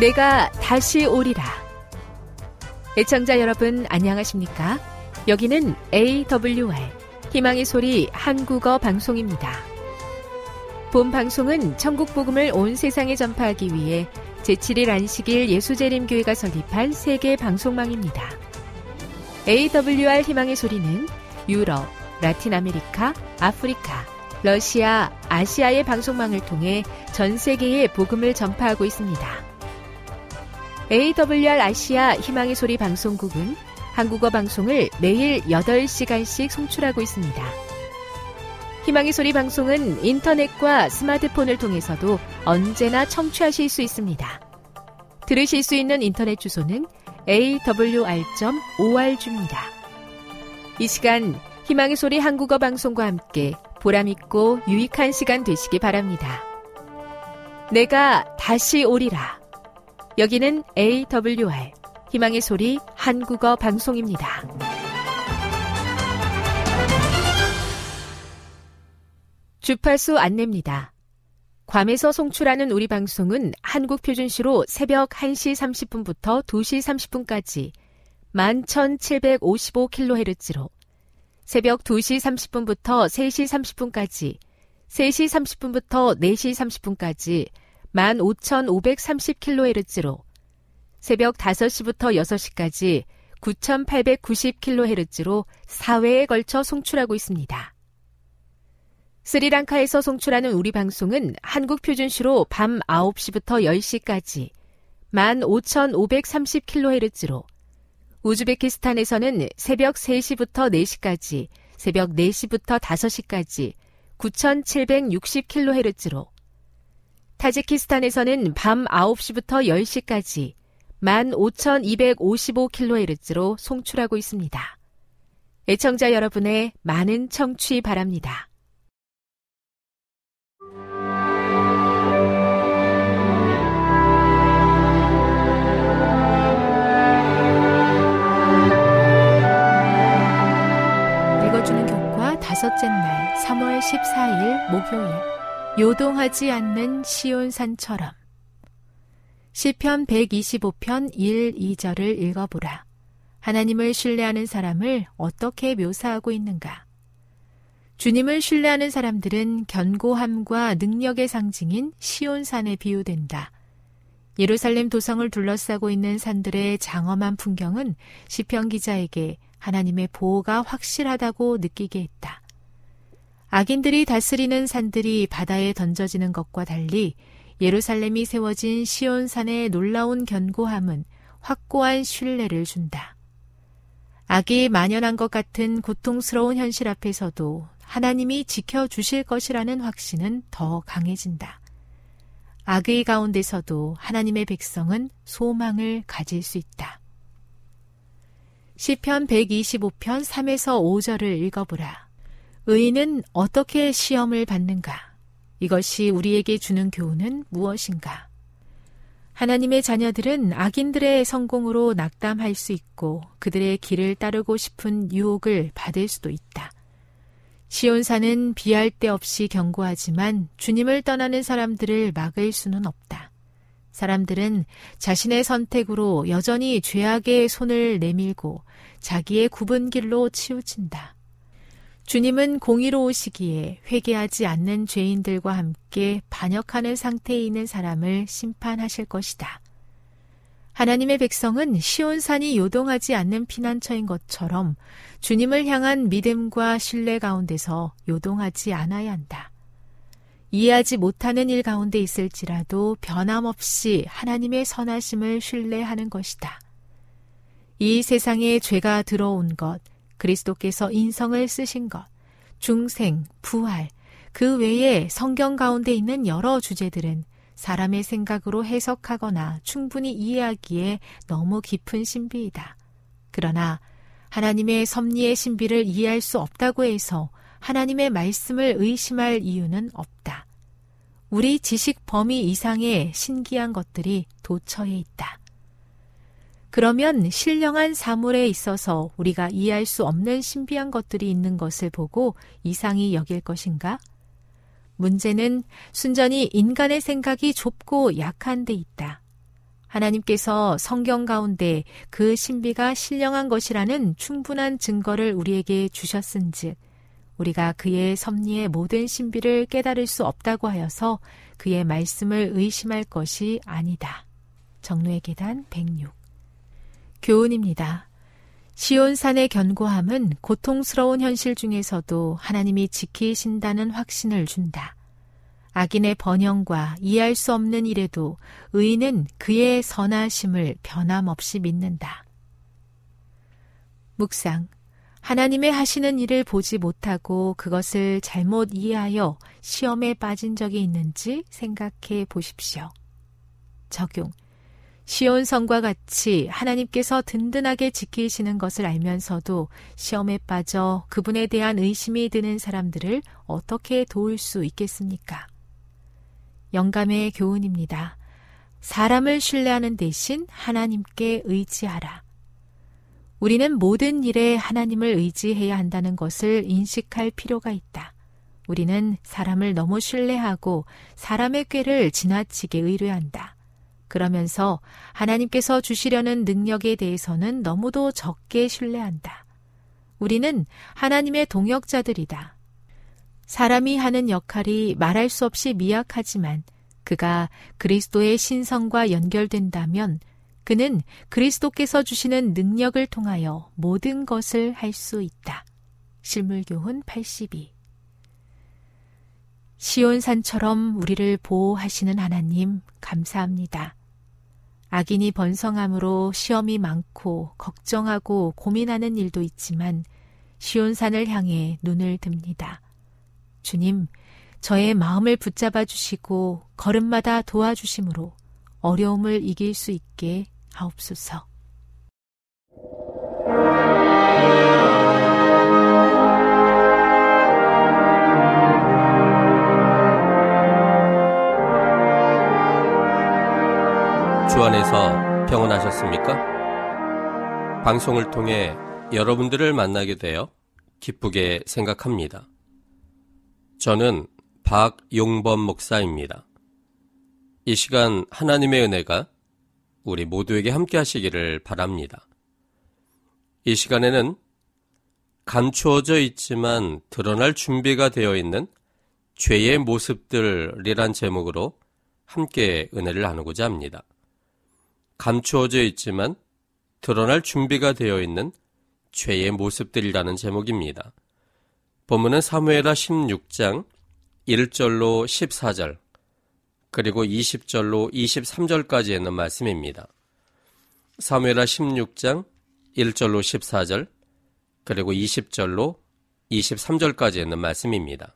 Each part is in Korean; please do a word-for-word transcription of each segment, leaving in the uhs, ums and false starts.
내가 다시 오리라. 애청자 여러분 안녕하십니까? 여기는 에이더블유알 희망의 소리 한국어 방송입니다. 본 방송은 천국 복음을 온 세상에 전파하기 위해 제칠 일 안식일 예수재림교회가 설립한 세계 방송망입니다. 에이더블유알 희망의 소리는 유럽, 라틴 아메리카, 아프리카, 러시아, 아시아의 방송망을 통해 전 세계에 복음을 전파하고 있습니다. 에이더블유알 아시아 희망의 소리 방송국은 한국어 방송을 매일 여덟 시간씩 송출하고 있습니다. 희망의 소리 방송은 인터넷과 스마트폰을 통해서도 언제나 청취하실 수 있습니다. 들으실 수 있는 인터넷 주소는 에이더블유알 닷 오알지입니다. 이 시간 희망의 소리 한국어 방송과 함께 보람있고 유익한 시간 되시기 바랍니다. 내가 다시 오리라. 여기는 에이더블유알 희망의 소리 한국어 방송입니다. 주파수 안내입니다. 괌에서 송출하는 우리 방송은 한국 표준시로 새벽 한 시 삼십 분부터 두 시 삼십 분까지 만 천칠백오십오 킬로헤르츠로, 새벽 두 시 삼십 분부터 세 시 삼십 분까지, 세 시 삼십 분부터 네 시 삼십 분까지 만 오천오백삼십 킬로헤르츠로, 새벽 다섯 시부터 여섯 시까지 구천팔백구십 킬로헤르츠로 사 회에 걸쳐 송출하고 있습니다. 스리랑카에서 송출하는 우리 방송은 한국 표준시로 밤 아홉 시부터 열 시까지 만 오천오백삼십 킬로헤르츠로, 우즈베키스탄에서는 새벽 세 시부터 네 시까지, 새벽 네 시부터 다섯 시까지 구천칠백육십 킬로헤르츠로, 타지키스탄에서는 밤 아홉 시부터 열 시까지 만 오천이백오십오 킬로헤르츠로 송출하고 있습니다. 애청자 여러분의 많은 청취 바랍니다. 읽어주는 교과 다섯째 날 삼월 십사일 목요일, 요동하지 않는 시온산처럼. 시편 백이십오 편 일, 이 절을 읽어보라. 하나님을 신뢰하는 사람을 어떻게 묘사하고 있는가? 주님을 신뢰하는 사람들은 견고함과 능력의 상징인 시온산에 비유된다. 예루살렘 도성을 둘러싸고 있는 산들의 장엄한 풍경은 시편 기자에게 하나님의 보호가 확실하다고 느끼게 했다. 악인들이 다스리는 산들이 바다에 던져지는 것과 달리 예루살렘이 세워진 시온산의 놀라운 견고함은 확고한 신뢰를 준다. 악이 만연한 것 같은 고통스러운 현실 앞에서도 하나님이 지켜주실 것이라는 확신은 더 강해진다. 악의 가운데서도 하나님의 백성은 소망을 가질 수 있다. 시편 백이십오 편 삼에서 오 절을 읽어보라. 의인은 어떻게 시험을 받는가? 이것이 우리에게 주는 교훈은 무엇인가? 하나님의 자녀들은 악인들의 성공으로 낙담할 수 있고 그들의 길을 따르고 싶은 유혹을 받을 수도 있다. 시온산은 비할 데 없이 견고하지만 주님을 떠나는 사람들을 막을 수는 없다. 사람들은 자신의 선택으로 여전히 죄악의 손을 내밀고 자기의 굽은 길로 치우친다. 주님은 공의로우시기에 회개하지 않는 죄인들과 함께 반역하는 상태에 있는 사람을 심판하실 것이다. 하나님의 백성은 시온산이 요동하지 않는 피난처인 것처럼 주님을 향한 믿음과 신뢰 가운데서 요동하지 않아야 한다. 이해하지 못하는 일 가운데 있을지라도 변함없이 하나님의 선하심을 신뢰하는 것이다. 이 세상에 죄가 들어온 것, 그리스도께서 인성을 쓰신 것, 중생, 부활, 그 외에 성경 가운데 있는 여러 주제들은 사람의 생각으로 해석하거나 충분히 이해하기에 너무 깊은 신비이다. 그러나 하나님의 섭리의 신비를 이해할 수 없다고 해서 하나님의 말씀을 의심할 이유는 없다. 우리 지식 범위 이상의 신기한 것들이 도처에 있다. 그러면 신령한 사물에 있어서 우리가 이해할 수 없는 신비한 것들이 있는 것을 보고 이상히 여길 것인가? 문제는 순전히 인간의 생각이 좁고 약한 데 있다. 하나님께서 성경 가운데 그 신비가 신령한 것이라는 충분한 증거를 우리에게 주셨은즉 우리가 그의 섭리의 모든 신비를 깨달을 수 없다고 하여서 그의 말씀을 의심할 것이 아니다. 정로의 계단 백육. 교훈입니다. 시온산의 견고함은 고통스러운 현실 중에서도 하나님이 지키신다는 확신을 준다. 악인의 번영과 이해할 수 없는 일에도 의인은 그의 선하심을 변함없이 믿는다. 묵상. 하나님의 하시는 일을 보지 못하고 그것을 잘못 이해하여 시험에 빠진 적이 있는지 생각해 보십시오. 적용. 시온성과 같이 하나님께서 든든하게 지키시는 것을 알면서도 시험에 빠져 그분에 대한 의심이 드는 사람들을 어떻게 도울 수 있겠습니까? 영감의 교훈입니다. 사람을 신뢰하는 대신 하나님께 의지하라. 우리는 모든 일에 하나님을 의지해야 한다는 것을 인식할 필요가 있다. 우리는 사람을 너무 신뢰하고 사람의 꾀를 지나치게 의뢰한다. 그러면서 하나님께서 주시려는 능력에 대해서는 너무도 적게 신뢰한다. 우리는 하나님의 동역자들이다. 사람이 하는 역할이 말할 수 없이 미약하지만 그가 그리스도의 신성과 연결된다면 그는 그리스도께서 주시는 능력을 통하여 모든 것을 할 수 있다. 실물교훈 팔십이. 시온산처럼 우리를 보호하시는 하나님 감사합니다. 악인이 번성함으로 시험이 많고 걱정하고 고민하는 일도 있지만 시온산을 향해 눈을 듭니다. 주님, 저의 마음을 붙잡아 주시고 걸음마다 도와주심으로 어려움을 이길 수 있게 하옵소서. 주 안에서 평안하셨습니까? 방송을 통해 여러분들을 만나게 되어 기쁘게 생각합니다. 저는 박용범 목사입니다. 이 시간 하나님의 은혜가 우리 모두에게 함께 하시기를 바랍니다. 이 시간에는 감추어져 있지만 드러날 준비가 되어 있는 죄의 모습들이란 제목으로 함께 은혜를 나누고자 합니다. 감추어져 있지만 드러날 준비가 되어 있는 죄의 모습들이라는 제목입니다. 본문은 사무엘하 십육 장 일 절로 십사 절 그리고 이십 절로 이십삼 절까지 있는 말씀입니다. 사무엘하 십육 장 일 절로 십사 절 그리고 이십 절로 이십삼 절까지 있는 말씀입니다.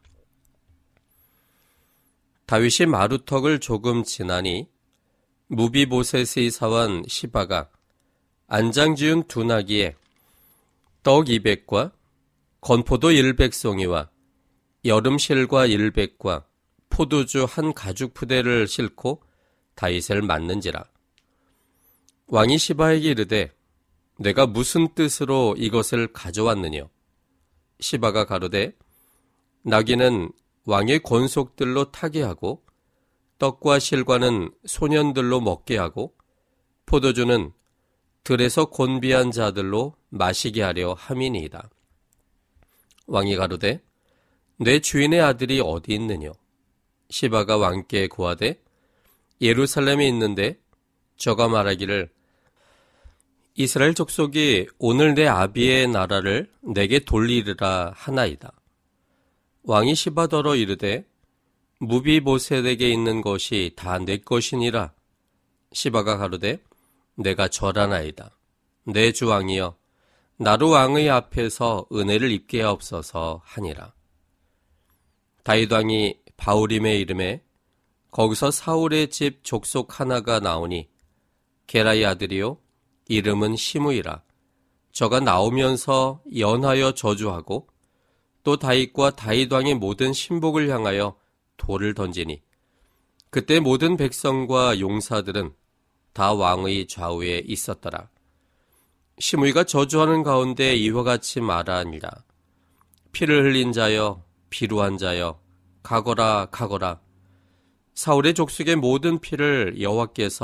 다윗이 마루턱을 조금 지나니 무비보셋의 사원 시바가 안장 지은 두 나귀에 떡 이백과 건포도 일백 송이와 여름실과 일백과 포도주 한 가죽 푸대를 싣고 다윗을 맞는지라. 왕이 시바에게 이르되 내가 무슨 뜻으로 이것을 가져왔느뇨? 시바가 가로되 나귀는 왕의 권속들로 타게 하고 떡과 실과는 소년들로 먹게 하고 포도주는 들에서 곤비한 자들로 마시게 하려 함이니이다. 왕이 가로되 내 주인의 아들이 어디 있느뇨? 시바가 왕께 고하되 예루살렘에 있는데 저가 말하기를 이스라엘 족속이 오늘 내 아비의 나라를 내게 돌리리라 하나이다. 왕이 시바더러 이르되 무비보셋에게 있는 것이 다 내 것이니라. 시바가 가로되 내가 절하나이다. 내 주 왕이여 나로 왕의 앞에서 은혜를 입게 하옵소서 하니라. 다윗 왕이 바우림의 이름에 거기서 사울의 집 족속 하나가 나오니 게라의 아들이요 이름은 시므이라. 저가 나오면서 연하여 저주하고 또 다윗과 다윗 왕의 모든 신복을 향하여 돌을 던지니 그때 모든 백성과 용사들은 다 왕의 좌우에 있었더라. 시므이가 저주하는 가운데 이와 같이 말하니라. 피를 흘린 자여 비루한 자여 가거라 가거라. 사울의 족속의 모든 피를 여호와께서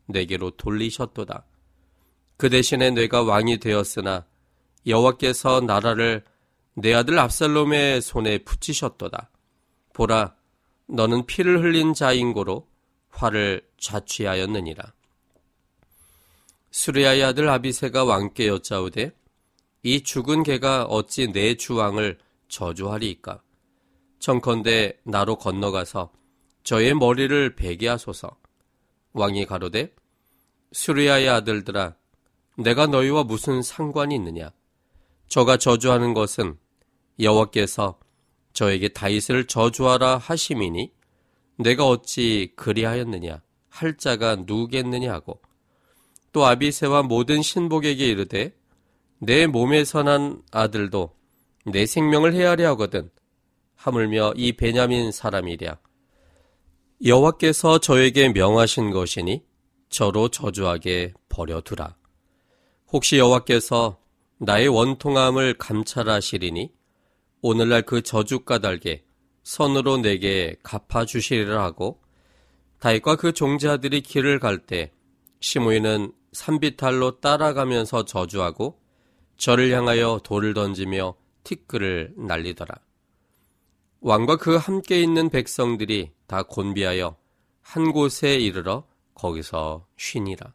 내게로 돌리셨도다. 그 대신에 내가 왕이 되었으나 여호와께서 나라를 내 아들 압살롬의 손에 붙이셨도다. 보라, 너는 피를 흘린 자인고로 화를 자취하였느니라. 수르야의 아들 아비새가 왕께 여짜오되 이 죽은 개가 어찌 내 주왕을 저주하리이까? 청컨대 나로 건너가서 저의 머리를 베게 하소서. 왕이 가로되 수르야의 아들들아, 내가 너희와 무슨 상관이 있느냐? 저가 저주하는 것은 여호와께서 저에게 다윗을 저주하라 하심이니 내가 어찌 그리하였느냐 할 자가 누구겠느냐 하고, 또 아비새와 모든 신복에게 이르되 내 몸에 선한 아들도 내 생명을 헤아려 하거든 하물며 이 베냐민 사람이랴. 여호와께서 저에게 명하신 것이니 저로 저주하게 버려두라. 혹시 여호와께서 나의 원통함을 감찰하시리니 오늘날 그 저주 까닭에 선으로 내게 갚아주시리라 하고, 다윗과 그 종자들이 길을 갈 때 시므이는 산비탈로 따라가면서 저주하고 저를 향하여 돌을 던지며 티끌을 날리더라. 왕과 그 함께 있는 백성들이 다 곤비하여 한 곳에 이르러 거기서 쉬니라.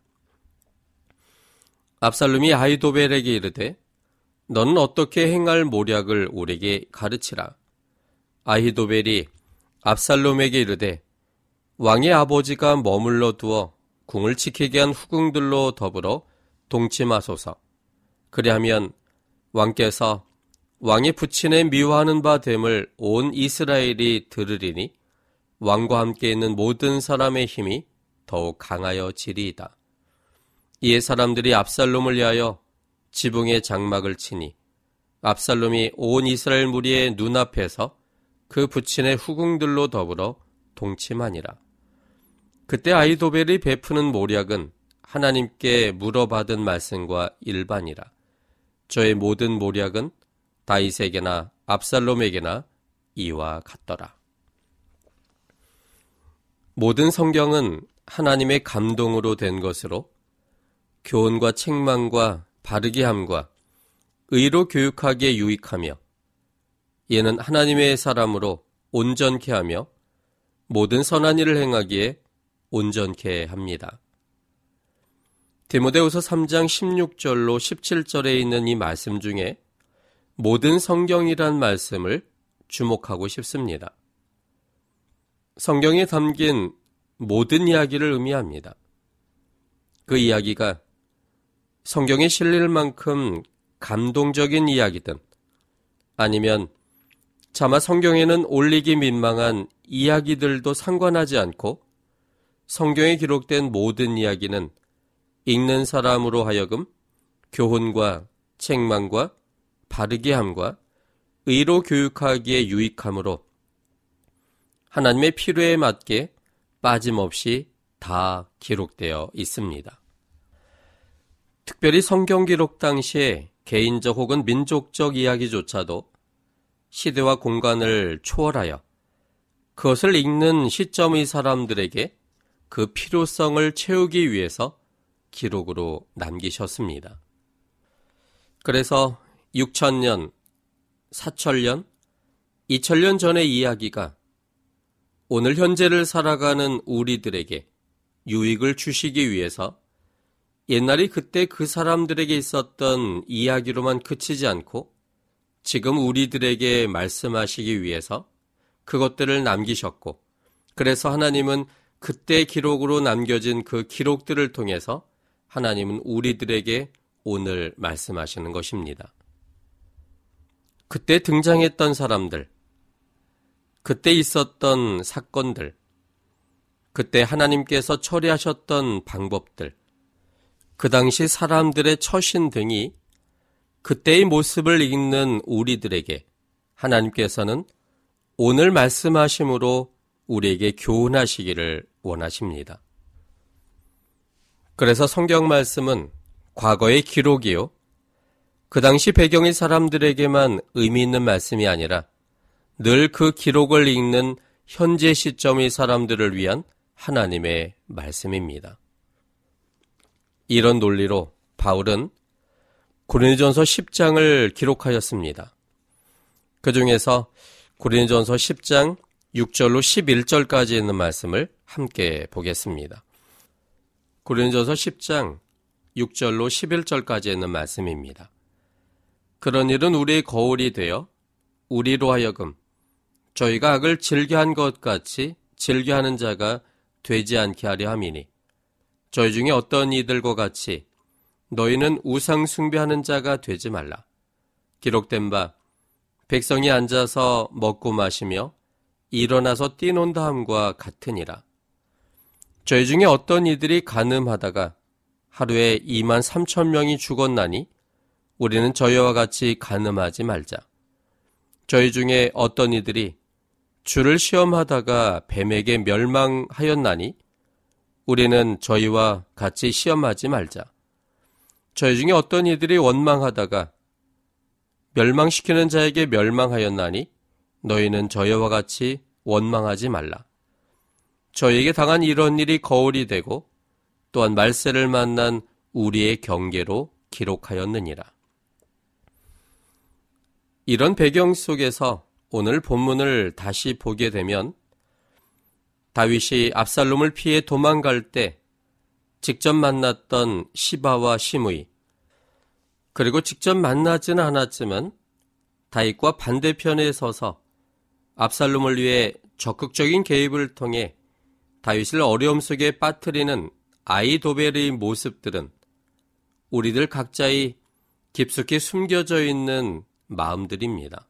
압살롬이 아히도벨에게 이르되 너는 어떻게 행할 모략을 우리에게 가르치라. 아히도벨이 압살롬에게 이르되 왕의 아버지가 머물러 두어 궁을 지키게 한 후궁들로 더불어 동침하소서. 그리하면 왕께서 왕의 부친의 미워하는 바 됨을 온 이스라엘이 들으리니 왕과 함께 있는 모든 사람의 힘이 더욱 강하여지리이다. 이에 사람들이 압살롬을 위하여 지붕에 장막을 치니 압살롬이 온 이스라엘 무리의 눈앞에서 그 부친의 후궁들로 더불어 동침하니라. 그때 아히도벨이 베푸는 모략은 하나님께 물어받은 말씀과 일반이라. 저의 모든 모략은 다윗에게나 압살롬에게나 이와 같더라. 모든 성경은 하나님의 감동으로 된 것으로 교훈과 책망과 바르게 함과 의로 교육하기에 유익하며, 이는 하나님의 사람으로 온전케 하며 모든 선한 일을 행하기에 온전케 합니다. 디모데후서 삼 장 십육 절로 십칠 절에 있는 이 말씀 중에 모든 성경이란 말씀을 주목하고 싶습니다. 성경에 담긴 모든 이야기를 의미합니다. 그 이야기가 성경에 실릴 만큼 감동적인 이야기든 아니면 차마 성경에는 올리기 민망한 이야기들도 상관하지 않고 성경에 기록된 모든 이야기는 읽는 사람으로 하여금 교훈과 책망과 바르게 함과 의로 교육하기에 유익하므로 하나님의 필요에 맞게 빠짐없이 다 기록되어 있습니다. 특별히 성경 기록 당시에 개인적 혹은 민족적 이야기조차도 시대와 공간을 초월하여 그것을 읽는 시점의 사람들에게 그 필요성을 채우기 위해서 기록으로 남기셨습니다. 그래서 육천 년, 사천 년, 이천 년 전의 이야기가 오늘 현재를 살아가는 우리들에게 유익을 주시기 위해서 옛날이 그때 그 사람들에게 있었던 이야기로만 그치지 않고 지금 우리들에게 말씀하시기 위해서 그것들을 남기셨고, 그래서 하나님은 그때 기록으로 남겨진 그 기록들을 통해서 하나님은 우리들에게 오늘 말씀하시는 것입니다. 그때 등장했던 사람들, 그때 있었던 사건들, 그때 하나님께서 처리하셨던 방법들, 그 당시 사람들의 처신 등이 그때의 모습을 읽는 우리들에게 하나님께서는 오늘 말씀하심으로 우리에게 교훈하시기를 원하십니다. 그래서 성경 말씀은 과거의 기록이요, 그 당시 배경의 사람들에게만 의미 있는 말씀이 아니라 늘 그 기록을 읽는 현재 시점의 사람들을 위한 하나님의 말씀입니다. 이런 논리로 바울은 고린도전서 십 장을 기록하였습니다. 그 중에서 고린도전서 십 장 육 절로 십일 절까지 있는 말씀을 함께 보겠습니다. 고린도전서 십 장 육 절로 십일 절까지 있는 말씀입니다. 그런 일은 우리의 거울이 되어 우리로 하여금 저희가 악을 즐겨한 것 같이 즐겨하는 자가 되지 않게 하려 함이니 저희 중에 어떤 이들과 같이 너희는 우상 숭배하는 자가 되지 말라. 기록된 바 백성이 앉아서 먹고 마시며 일어나서 뛰논다 함과 같으니라. 저희 중에 어떤 이들이 간음하다가 하루에 이만 삼천 명이 죽었나니 우리는 저희와 같이 간음하지 말자. 저희 중에 어떤 이들이 주를 시험하다가 뱀에게 멸망하였나니 우리는 저희와 같이 시험하지 말자. 저희 중에 어떤 이들이 원망하다가 멸망시키는 자에게 멸망하였나니 너희는 저희와 같이 원망하지 말라. 저희에게 당한 이런 일이 거울이 되고 또한 말세를 만난 우리의 경계로 기록하였느니라. 이런 배경 속에서 오늘 본문을 다시 보게 되면 다윗이 압살롬을 피해 도망갈 때 직접 만났던 시바와 시므이, 그리고 직접 만나지는 않았지만 다윗과 반대편에 서서 압살롬을 위해 적극적인 개입을 통해 다윗을 어려움 속에 빠뜨리는 아히도벨의 모습들은 우리들 각자의 깊숙이 숨겨져 있는 마음들입니다.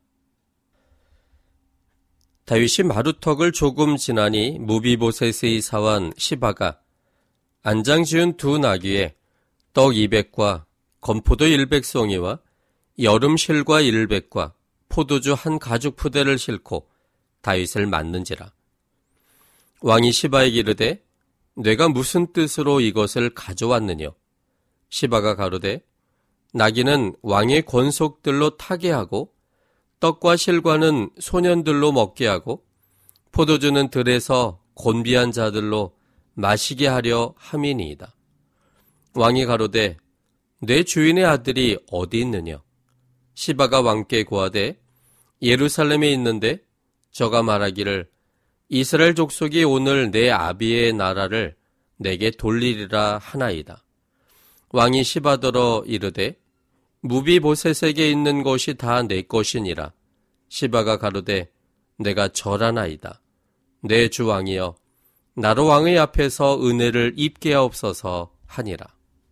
다윗이 마루턱을 조금 지나니 무비보셋의 사환 시바가 안장 지은 두 나귀에 떡 이백과 건포도 일백 송이와 여름실과 일백과 포도주 한 가죽 푸대를 싣고 다윗을 맞는지라. 왕이 시바에게 이르되 내가 무슨 뜻으로 이것을 가져왔느냐? 시바가 가로되 나귀는 왕의 권속들로 타게 하고 떡과 실과는 소년들로 먹게 하고 포도주는 들에서 곤비한 자들로 마시게 하려 함이니이다. 왕이 가로되 내 주인의 아들이 어디 있느냐? 시바가 왕께 고하되 예루살렘에 있는데 저가 말하기를 이스라엘 족속이 오늘 내 아비의 나라를 내게 돌리리라 하나이다. 왕이 시바더러 이르되 무비보셋에게 있는 것이 다 내 것이니라. 시바가 가로되 내가 절하나이다. 내 주 왕이여 나로 왕의 앞에서 은혜를 입게 하옵소서 하니라.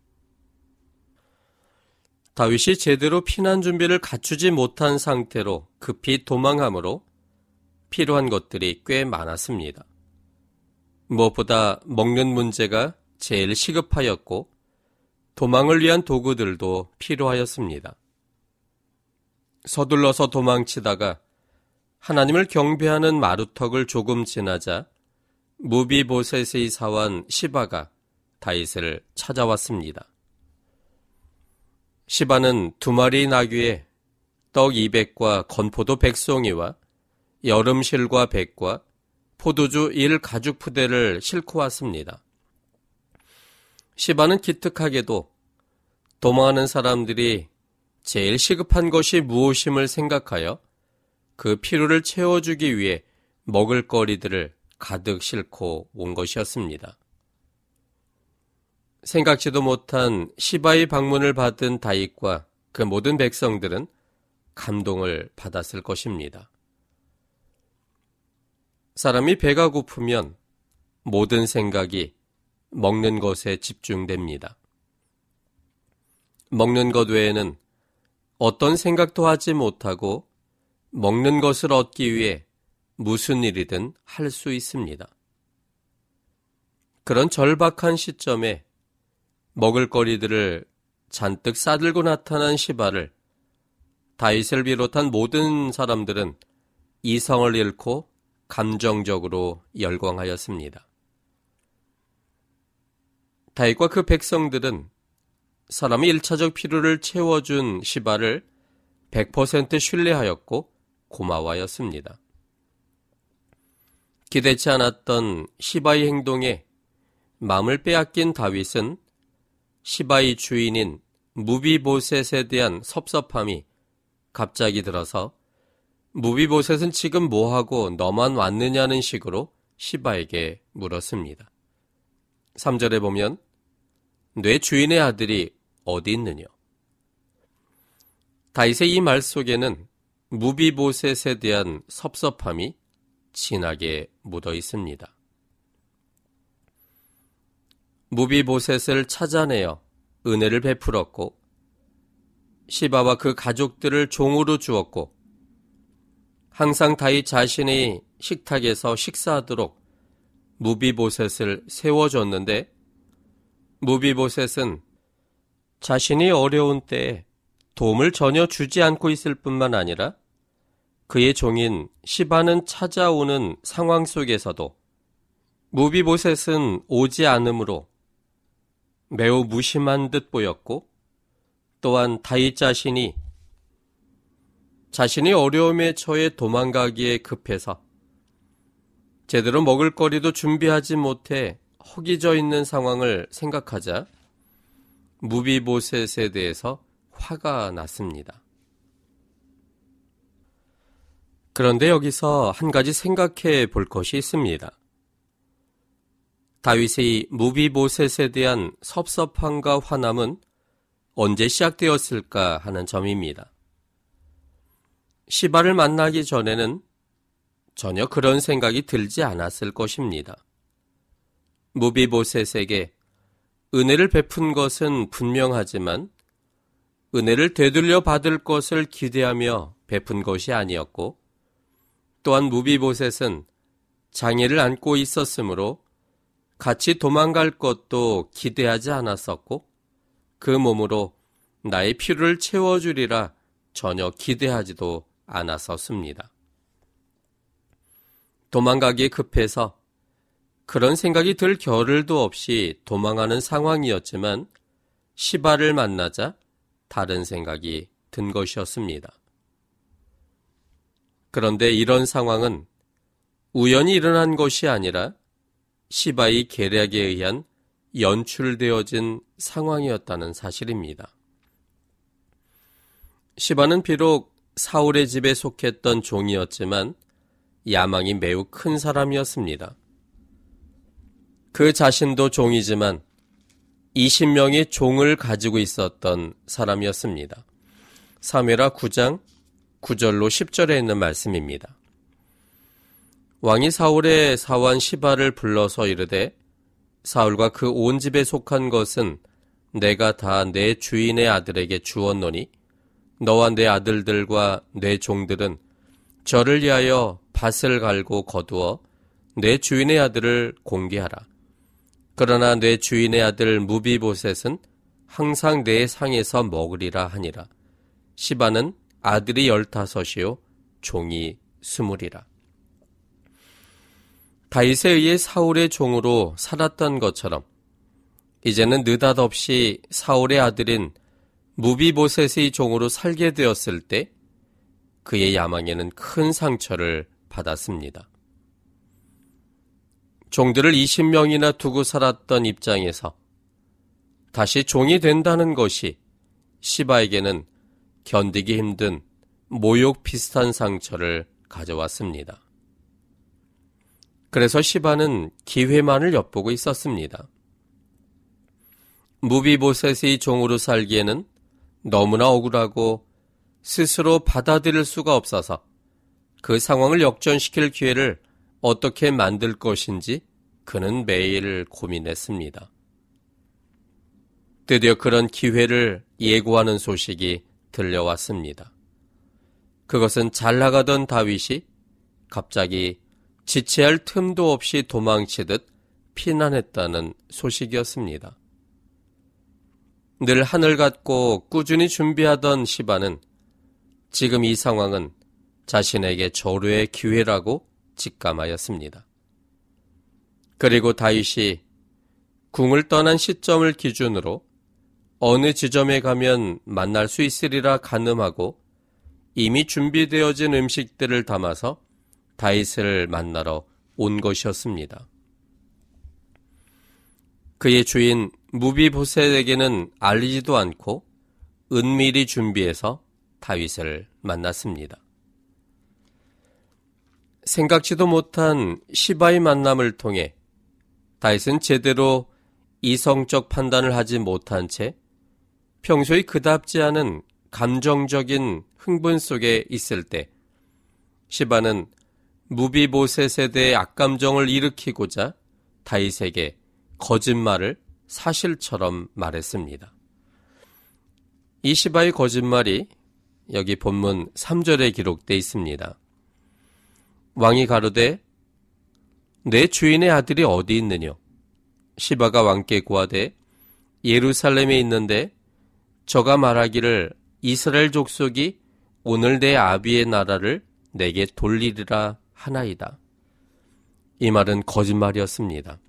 다윗이 제대로 피난 준비를 갖추지 못한 상태로 급히 도망함으로 필요한 것들이 꽤 많았습니다. 무엇보다 먹는 문제가 제일 시급하였고 도망을 위한 도구들도 필요하였습니다. 서둘러서 도망치다가 하나님을 경배하는 마루턱을 조금 지나자 무비보셋의 사환 시바가 다윗을 찾아왔습니다. 시바는 두 마리 나귀에 떡 이백과 건포도 백송이와 여름실과 백과 포도주 일 가죽 푸대를 싣고 왔습니다. 시바는 기특하게도 도망하는 사람들이 제일 시급한 것이 무엇임을 생각하여 그 필요를 채워주기 위해 먹을거리들을 가득 싣고 온 것이었습니다. 생각지도 못한 시바의 방문을 받은 다윗과 그 모든 백성들은 감동을 받았을 것입니다. 사람이 배가 고프면 모든 생각이 먹는 것에 집중됩니다. 먹는 것 외에는 어떤 생각도 하지 못하고 먹는 것을 얻기 위해 무슨 일이든 할 수 있습니다. 그런 절박한 시점에 먹을거리들을 잔뜩 싸들고 나타난 시바를 다윗을 비롯한 모든 사람들은 이성을 잃고 감정적으로 열광하였습니다. 다윗과 그 백성들은 사람의 일차적 필요를 채워준 시바를 백 퍼센트 신뢰하였고 고마워하였습니다. 기대치 않았던 시바의 행동에 마음을 빼앗긴 다윗은 시바의 주인인 무비보셋에 대한 섭섭함이 갑자기 들어서 무비보셋은 지금 뭐하고 너만 왔느냐는 식으로 시바에게 물었습니다. 삼 절에 보면 내 주인의 아들이 어디 있느냐? 다윗의 이 말 속에는 무비보셋에 대한 섭섭함이 진하게 묻어 있습니다. 무비보셋을 찾아내어 은혜를 베풀었고 시바와 그 가족들을 종으로 주었고 항상 다윗 자신의 식탁에서 식사하도록 무비보셋을 세워줬는데 무비보셋은 자신이 어려운 때에 도움을 전혀 주지 않고 있을 뿐만 아니라 그의 종인 시바는 찾아오는 상황 속에서도 무비보셋은 오지 않으므로 매우 무심한 듯 보였고 또한 다윗 자신이 자신이 어려움에 처해 도망가기에 급해서 제대로 먹을 거리도 준비하지 못해 허기져 있는 상황을 생각하자 무비보셋에 대해서 화가 났습니다. 그런데 여기서 한 가지 생각해 볼 것이 있습니다. 다윗의 무비보셋에 대한 섭섭함과 화남은 언제 시작되었을까 하는 점입니다. 시바를 만나기 전에는 전혀 그런 생각이 들지 않았을 것입니다. 무비보셋에게 은혜를 베푼 것은 분명하지만 은혜를 되돌려 받을 것을 기대하며 베푼 것이 아니었고 또한 무비보셋은 장애를 안고 있었으므로 같이 도망갈 것도 기대하지 않았었고 그 몸으로 나의 필요를 채워주리라 전혀 기대하지도 않았었습니다. 도망가기에 급해서 그런 생각이 들 겨를도 없이 도망하는 상황이었지만 시바를 만나자 다른 생각이 든 것이었습니다. 그런데 이런 상황은 우연히 일어난 것이 아니라 시바의 계략에 의한 연출되어진 상황이었다는 사실입니다. 시바는 비록 사울의 집에 속했던 종이었지만 야망이 매우 큰 사람이었습니다. 그 자신도 종이지만 이십 명의 종을 가지고 있었던 사람이었습니다. 사무엘하 구 장 구 절로 십 절에 있는 말씀입니다. 왕이 사울의 사환 시바를 불러서 이르되 사울과 그 온 집에 속한 것은 내가 다 내 주인의 아들에게 주었노니 너와 내 아들들과 내 종들은 저를 위하여 밭을 갈고 거두어 내 주인의 아들을 공개하라. 그러나 내 주인의 아들 무비보셋은 항상 내 상에서 먹으리라 하니라. 시바는 아들이 열다섯이요 종이 스물이라. 다윗에 의해 사울의 종으로 살았던 것처럼 이제는 느닷없이 사울의 아들인 무비보셋의 종으로 살게 되었을 때 그의 야망에는 큰 상처를 받았습니다. 종들을 이십 명이나 두고 살았던 입장에서 다시 종이 된다는 것이 시바에게는 견디기 힘든 모욕 비슷한 상처를 가져왔습니다. 그래서 시바는 기회만을 엿보고 있었습니다. 무비보셋의 종으로 살기에는 너무나 억울하고 스스로 받아들일 수가 없어서 그 상황을 역전시킬 기회를 어떻게 만들 것인지 그는 매일 고민했습니다. 드디어 그런 기회를 예고하는 소식이 들려왔습니다. 그것은 잘 나가던 다윗이 갑자기 지체할 틈도 없이 도망치듯 피난했다는 소식이었습니다. 늘 하늘 같고 꾸준히 준비하던 시바는 지금 이 상황은 자신에게 조류의 기회라고 직감하였습니다. 그리고 다윗이 궁을 떠난 시점을 기준으로 어느 지점에 가면 만날 수 있으리라 가늠하고 이미 준비되어진 음식들을 담아서 다윗을 만나러 온 것이었습니다. 그의 주인 무비보셋에게는 알리지도 않고 은밀히 준비해서 다윗을 만났습니다. 생각지도 못한 시바의 만남을 통해 다윗은 제대로 이성적 판단을 하지 못한 채 평소에 그답지 않은 감정적인 흥분 속에 있을 때 시바는 무비보셋에 대해 악감정을 일으키고자 다윗에게 거짓말을 사실처럼 말했습니다. 이 시바의 거짓말이 여기 본문 삼 절에 기록되어 있습니다. 왕이 가로되 내 주인의 아들이 어디 있느뇨? 시바가 왕께 고하되 예루살렘에 있는데 저가 말하기를 이스라엘 족속이 오늘 내 아비의 나라를 내게 돌리리라 하나이다. 이 말은 거짓말이었습니다.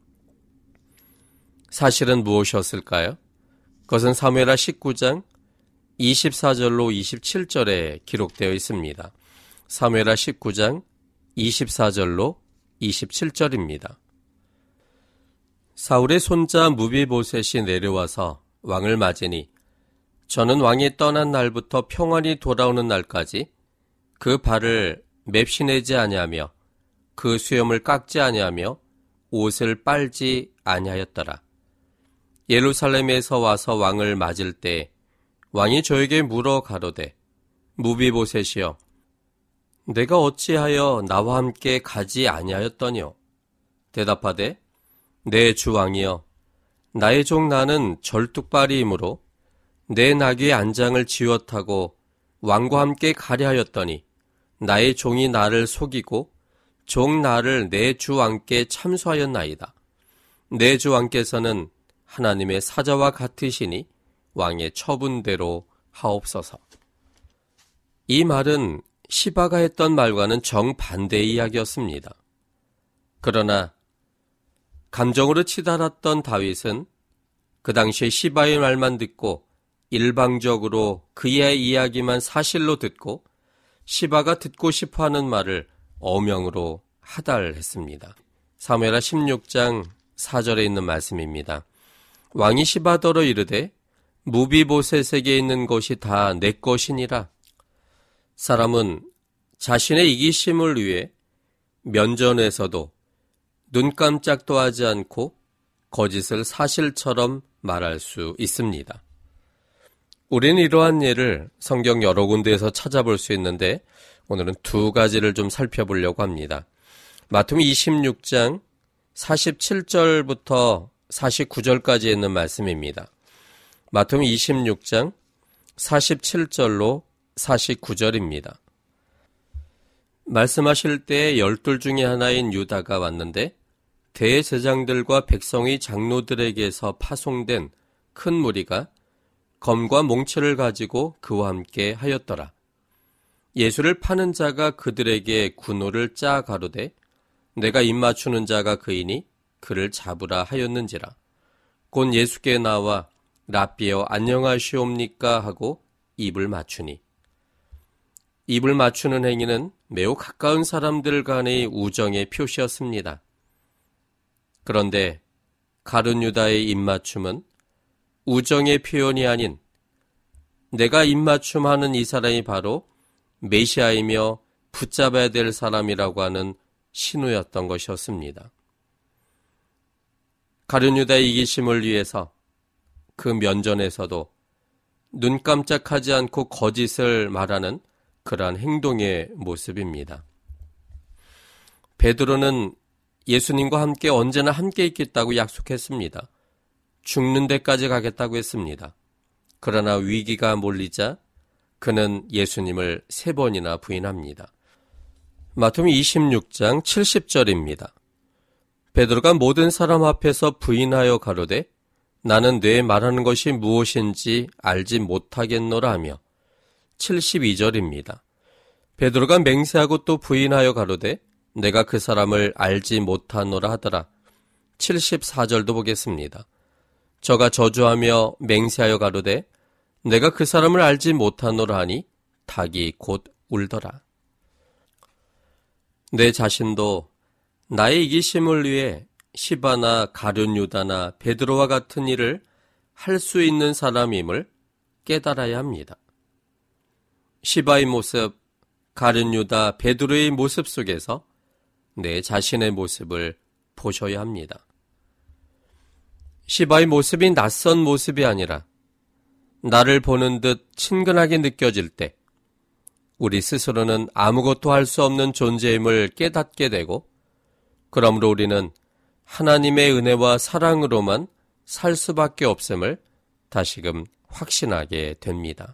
사실은 무엇이었을까요? 그것은 사무엘하 십구 장 이십사 절로 이십칠 절에 기록되어 있습니다. 사무엘하 십구 장 이십사 절로 이십칠 절입니다. 사울의 손자 무비보셋이 내려와서 왕을 맞으니 저는 왕이 떠난 날부터 평안히 돌아오는 날까지 그 발을 맵시내지 아니하며 그 수염을 깎지 아니하며 옷을 빨지 아니하였더라. 예루살렘에서 와서 왕을 맞을 때 왕이 저에게 물어 가로되 무비보셋이여 내가 어찌하여 나와 함께 가지 아니하였더뇨? 대답하되 내 주 왕이여 나의 종 나는 절뚝발이이므로 내 나귀의 안장을 지워 타고 왕과 함께 가려 하였더니 나의 종이 나를 속이고 종 나를 내 주 왕께 참소하였나이다. 내 주 왕께서는 하나님의 사자와 같으시니 왕의 처분대로 하옵소서. 이 말은 시바가 했던 말과는 정반대의 이야기였습니다. 그러나 감정으로 치달았던 다윗은 그 당시에 시바의 말만 듣고 일방적으로 그의 이야기만 사실로 듣고 시바가 듣고 싶어하는 말을 어명으로 하달했습니다. 사무엘하 십육 장 사 절에 있는 말씀입니다. 왕이 시바더러 이르되 무비보셋에게 있는 것이 다 내 것이니라. 사람은 자신의 이기심을 위해 면전에서도 눈 깜짝도 하지 않고 거짓을 사실처럼 말할 수 있습니다. 우리는 이러한 예를 성경 여러 군데에서 찾아볼 수 있는데 오늘은 두 가지를 좀 살펴보려고 합니다. 마태복음 이십육 장 사십칠 절부터 사십구 절까지 있는 말씀입니다. 마태복음 이십육 장 사십칠 절로 사십구 절입니다. 말씀하실 때 열둘 중에 하나인 유다가 왔는데 대제사장들과 백성의 장로들에게서 파송된 큰 무리가 검과 몽치를 가지고 그와 함께 하였더라. 예수를 파는 자가 그들에게 군호를 짜 가로되 내가 입맞추는 자가 그이니 그를 잡으라 하였는지라. 곧 예수께 나와 랍비여 안녕하시옵니까 하고 입을 맞추니 입을 맞추는 행위는 매우 가까운 사람들 간의 우정의 표시였습니다. 그런데 가룟 유다의 입맞춤은 우정의 표현이 아닌 내가 입맞춤하는 이 사람이 바로 메시아이며 붙잡아야 될 사람이라고 하는 신호였던 것이었습니다. 가룟 유다의 이기심을 위해서 그 면전에서도 눈 깜짝하지 않고 거짓을 말하는 그러한 행동의 모습입니다. 베드로는 예수님과 함께 언제나 함께 있겠다고 약속했습니다. 죽는 데까지 가겠다고 했습니다. 그러나 위기가 몰리자 그는 예수님을 세 번이나 부인합니다. 마태복음 이십육 장 칠십 절입니다. 베드로가 모든 사람 앞에서 부인하여 가로되 나는 내 말하는 것이 무엇인지 알지 못하겠노라 하며 칠십이 절입니다. 베드로가 맹세하고 또 부인하여 가로되 내가 그 사람을 알지 못하노라 하더라. 칠십사 절도 보겠습니다. 저가 저주하며 맹세하여 가로되 내가 그 사람을 알지 못하노라 하니 닭이 곧 울더라. 내 자신도 나의 이기심을 위해 시바나 가룟 유다나 베드로와 같은 일을 할 수 있는 사람임을 깨달아야 합니다. 시바의 모습, 가룟 유다, 베드로의 모습 속에서 내 자신의 모습을 보셔야 합니다. 시바의 모습이 낯선 모습이 아니라 나를 보는 듯 친근하게 느껴질 때 우리 스스로는 아무것도 할 수 없는 존재임을 깨닫게 되고, 그러므로 우리는 하나님의 은혜와 사랑으로만 살 수밖에 없음을 다시금 확신하게 됩니다.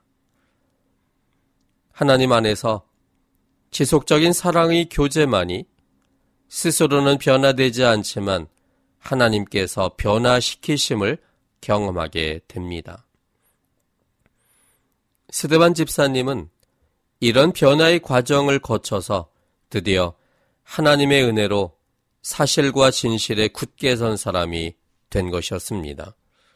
하나님 안에서 지속적인 사랑의 교제만이 스스로는 변화되지 않지만 하나님께서 변화시키심을 경험하게 됩니다. 스데반 집사님은 이런 변화의 과정을 거쳐서 드디어 하나님의 은혜로 사실과 진실에 굳게 선 사람이 된 것이었습니다.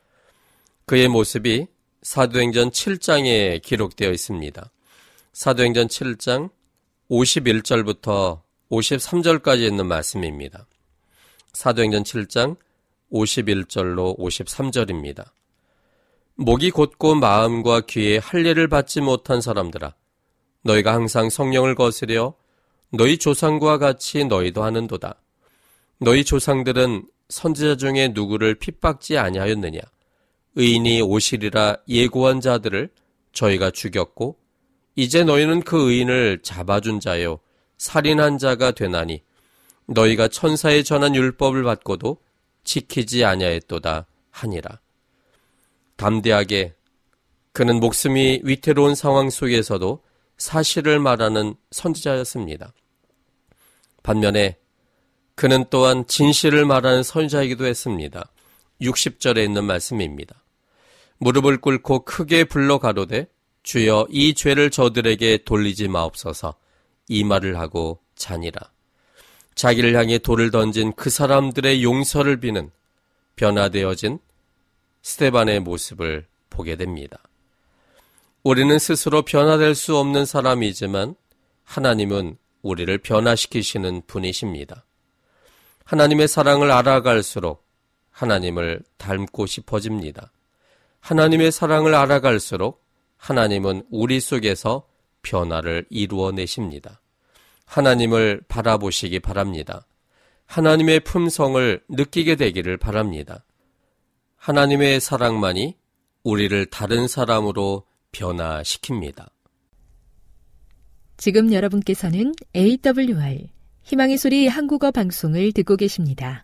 그의 모습이 사도행전 칠 장에 기록되어 있습니다. 사도행전 칠 장 오십일 절부터 오십삼 절까지 있는 말씀입니다. 사도행전 칠 장 오십일 절로 오십삼 절입니다. 목이 곧고 마음과 귀에 할례를 받지 못한 사람들아, 너희가 항상 성령을 거스려 너희 조상과 같이 너희도 하는도다. 너희 조상들은 선지자 중에 누구를 핍박지 아니하였느냐? 의인이 오시리라 예고한 자들을 저희가 죽였고, 이제 너희는 그 의인을 잡아준 자요 살인한 자가 되나니 너희가 천사에 전한 율법을 받고도 지키지 아니하였도다 하니라. 담대하게 그는 목숨이 위태로운 상황 속에서도 사실을 말하는 선지자였습니다. 반면에 그는 또한 진실을 말하는 선지자이기도 했습니다. 육십 절에 있는 말씀입니다. 무릎을 꿇고 크게 불러 가로되 주여 이 죄를 저들에게 돌리지 마옵소서. 이 말을 하고 자니라. 자기를 향해 돌을 던진 그 사람들의 용서를 비는 변화되어진 스데반의 모습을 보게 됩니다. 우리는 스스로 변화될 수 없는 사람이지만 하나님은 우리를 변화시키시는 분이십니다. 하나님의 사랑을 알아갈수록 하나님을 닮고 싶어집니다. 하나님의 사랑을 알아갈수록 하나님은 우리 속에서 변화를 이루어내십니다. 하나님을 바라보시기 바랍니다. 하나님의 품성을 느끼게 되기를 바랍니다. 하나님의 사랑만이 우리를 다른 사람으로 변화시킵니다. 지금 여러분께서는 에이더블유알 희망의 소리 한국어 방송을 듣고 계십니다.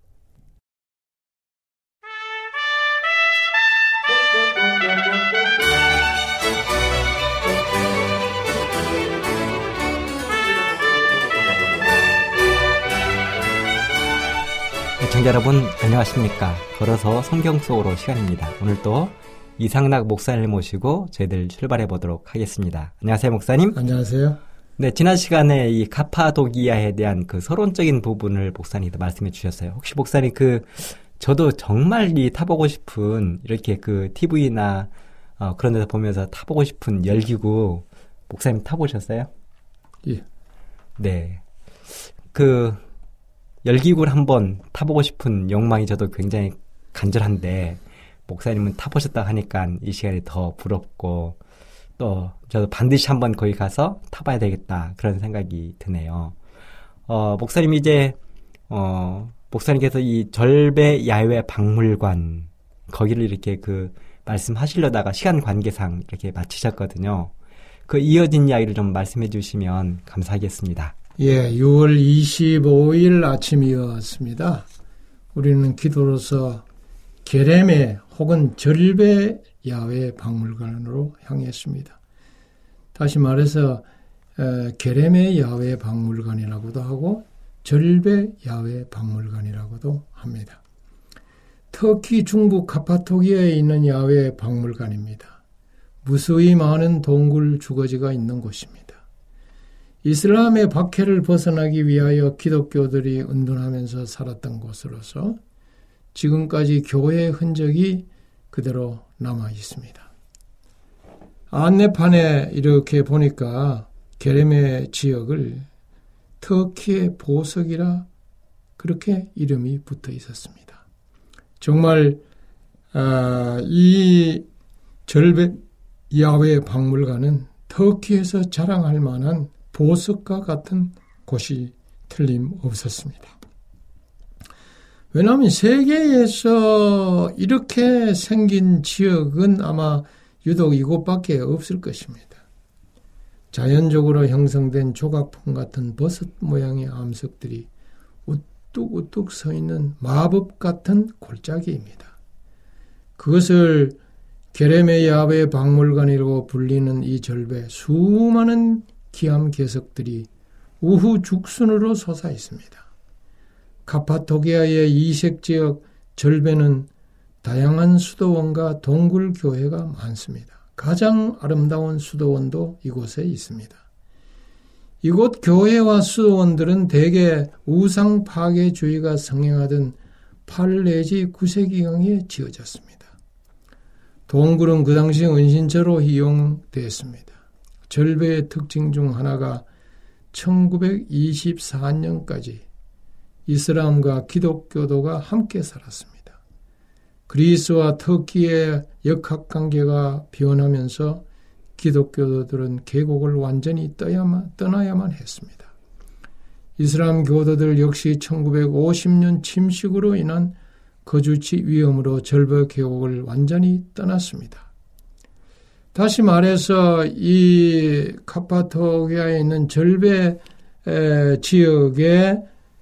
시청자 여러분 안녕하십니까? 걸어서 성경 속으로 시간입니다. 오늘도 이상락 목사님을 모시고 저희들 출발해 보도록 하겠습니다. 안녕하세요, 목사님. 안녕하세요. 네, 지난 시간에 이 가파도기아에 대한 그 서론적인 부분을 목사님이 말씀해 주셨어요. 혹시 목사님 그 저도 정말 이 타보고 싶은 이렇게 그 티비나 어, 그런 데서 보면서 타보고 싶은 열기구 목사님 타보셨어요? 예. 네. 그 열기구를 한번 타보고 싶은 욕망이 저도 굉장히 간절한데 목사님은 타보셨다고 하니까 이 시간이 더 부럽고 또 저도 반드시 한번 거기 가서 타봐야 되겠다 그런 생각이 드네요. 어, 목사님 이제 어, 목사님께서 이 절배 야외 박물관 거기를 이렇게 그 말씀하시려다가 시간 관계상 이렇게 마치셨거든요. 그 이어진 이야기를 좀 말씀해 주시면 감사하겠습니다. 예, 유월 이십오일 아침이었습니다. 우리는 기도로서 게레메 혹은 절베 야외 박물관으로 향했습니다. 다시 말해서 에, 게레메 야외 박물관이라고도 하고 절베 야외 박물관이라고도 합니다. 터키 중부 카파도키아에 있는 야외 박물관입니다. 무수히 많은 동굴 주거지가 있는 곳입니다. 이슬람의 박해를 벗어나기 위하여 기독교들이 은둔하면서 살았던 곳으로서 지금까지 교회의 흔적이 그대로 남아 있습니다. 안내판에 이렇게 보니까 게레메 지역을 터키의 보석이라 그렇게 이름이 붙어 있었습니다. 정말 아, 이 절벽 야외 박물관은 터키에서 자랑할 만한 보석과 같은 곳이 틀림없었습니다. 왜냐하면 세계에서 이렇게 생긴 지역은 아마 유독 이곳밖에 없을 것입니다. 자연적으로 형성된 조각품 같은 버섯 모양의 암석들이 우뚝우뚝 서 있는 마법 같은 골짜기입니다. 그것을 게레메 야베 박물관이라고 불리는 이 절벽에 수많은 기암 개석들이 우후죽순으로 솟아 있습니다. 카파도키아의 이색 지역 절벽에는 다양한 수도원과 동굴 교회가 많습니다. 가장 아름다운 수도원도 이곳에 있습니다. 이곳 교회와 수도원들은 대개 우상 파괴주의가 성행하던 팔 내지 구 세기경에 지어졌습니다. 동굴은 그 당시 은신처로 이용되었습니다. 절벽의 특징 중 하나가 천구백이십사 년까지 이슬람과 기독교도가 함께 살았습니다. 그리스와 터키의 역학관계가 변하면서 기독교도들은 계곡을 완전히 떠야만, 떠나야만 했습니다. 이슬람 교도들 역시 천구백오십 년 침식으로 인한 거주지 위험으로 절벽 계곡을 완전히 떠났습니다. 다시 말해서 이 카파도키아에 있는 절벽 지역에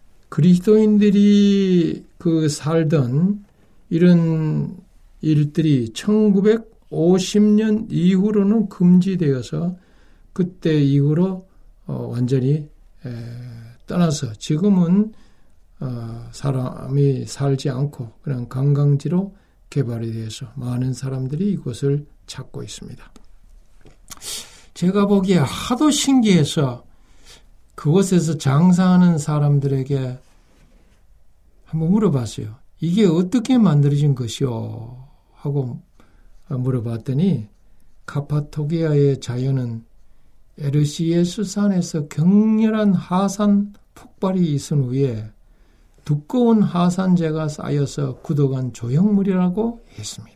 그리스도인들이 그 살던 이런 일들이 천구백오십 년 이후로는 금지되어서 그때 이후로 어, 완전히 에, 떠나서 지금은 어, 사람이 살지 않고 그냥 관광지로 개발이 돼서 많은 사람들이 이곳을 찾고 있습니다. 제가 보기에 하도 신기해서 그곳에서 장사하는 사람들에게 한번 물어봤어요. 이게 어떻게 만들어진 것이요? 하고 물어봤더니 카파도키아의 자연은 에르시예스 산에서 격렬한 하산 폭발이 있은 후에 두꺼운 하산재가 쌓여서 굳어간 조형물이라고 했습니다.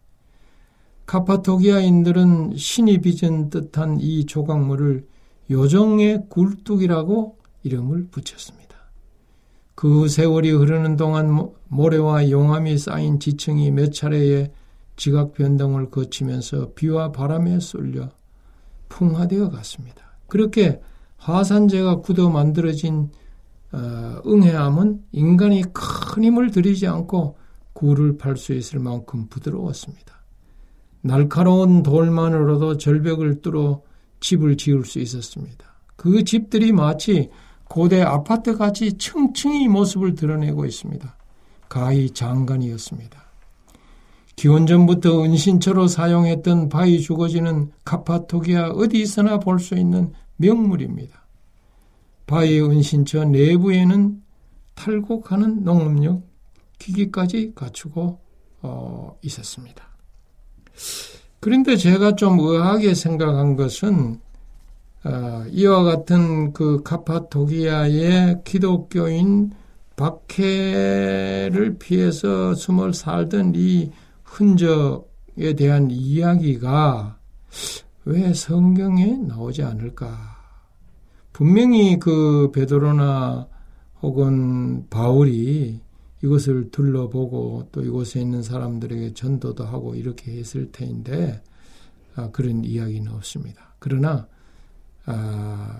카파도키아인들은 신이 빚은 듯한 이 조각물을 요정의 굴뚝이라고 이름을 붙였습니다. 그 세월이 흐르는 동안 모래와 용암이 쌓인 지층이 몇 차례의 지각 변동을 거치면서 비와 바람에 쏠려 풍화되어 갔습니다. 그렇게 화산재가 굳어 만들어진 어, 응해암은 인간이 큰 힘을 들이지 않고 굴을 팔 수 있을 만큼 부드러웠습니다. 날카로운 돌만으로도 절벽을 뚫어 집을 지을 수 있었습니다. 그 집들이 마치 고대 아파트같이 층층이 모습을 드러내고 있습니다. 가히 장관이었습니다. 기원전부터 은신처로 사용했던 바위 주거지는 카파도키아 어디서나 볼 수 있는 명물입니다. 바위 은신처 내부에는 탈곡하는 농업용 기기까지 갖추고 어, 있었습니다. 그런데 제가 좀 의아하게 생각한 것은 어, 이와 같은 그 카파도키아의 기독교인 박해를 피해서 숨을 살던 이 흔적에 대한 이야기가 왜 성경에 나오지 않을까? 분명히 그 베드로나 혹은 바울이 이것을 둘러보고 또 이곳에 있는 사람들에게 전도도 하고 이렇게 했을 터인데 아, 그런 이야기는 없습니다. 그러나 아,